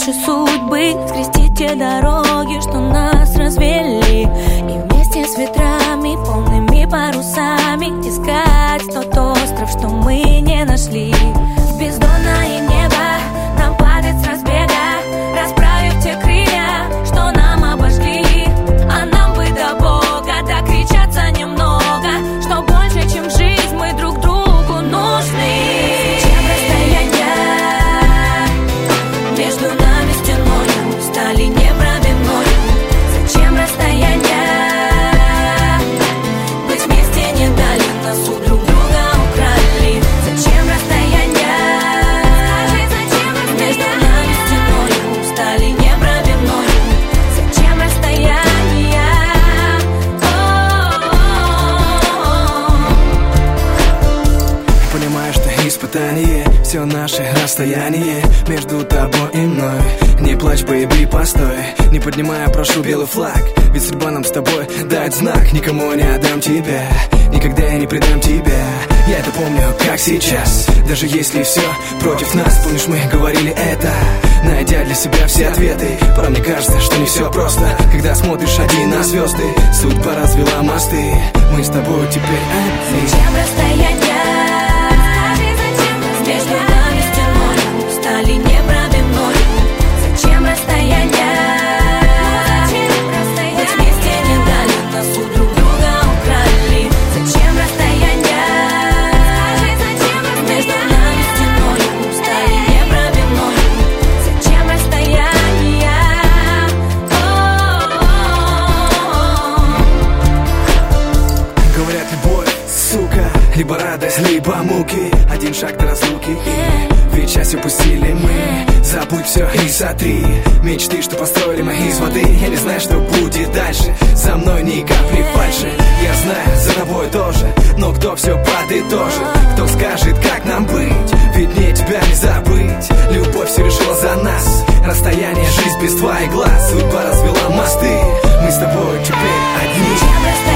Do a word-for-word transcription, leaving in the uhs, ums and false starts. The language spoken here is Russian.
наши судьбы, скрестить те дороги, что нас развели, и вместе с ветрами, полными парусами искать тот остров, что мы не нашли. В бездонное небо нам падать с разбега, расправив те крылья, что нам обожгли. А нам бы до Бога докричаться немного, что больше, чем жизнь, мы друг другу нужны. Зачем расстояние между нами стеною стали непробивною? Зачем расстояние? Быть вместе не дали, нас у друг друга украли. Зачем расстояние между нами стеною стали непробивною? Зачем расстояние? Понимаешь, что испытание все наше расстояние между тобой и мной. Не плачь, бэйби, постой, не поднимая, прошу, белый флаг. Ведь судьба нам с тобой дать знак. Никому не отдам тебя, никогда я не предам тебя. Я это помню, как сейчас, даже если все против нас. Помнишь, мы говорили это, найдя для себя все ответы. Порой мне кажется, что не все просто, когда смотришь один на звезды. Судьба развела мосты, мы с тобой теперь одни. Зачем расстояние между нами стеною стали непробивною? Зачем расстояние? Быть вместе не дали, нас у друг друга украли. Зачем расстояние между нами стеною стали непробивною? Зачем расстояние? Говорят, любовь, сука, либо радость, либо муки. Один шаг до разлуки, и ведь часть упустили мы. Забудь все и сотри мечты, что построили мы из воды. Я не знаю, что будет дальше, за мной ни капли фальши. Я знаю, за тобой тоже, но кто все подытожит? Кто скажет, как нам быть? Ведь мне тебя не забыть. Любовь все решила за нас, расстояние, жизнь без твоих глаз. Судьба развела мосты, мы с тобой теперь одни.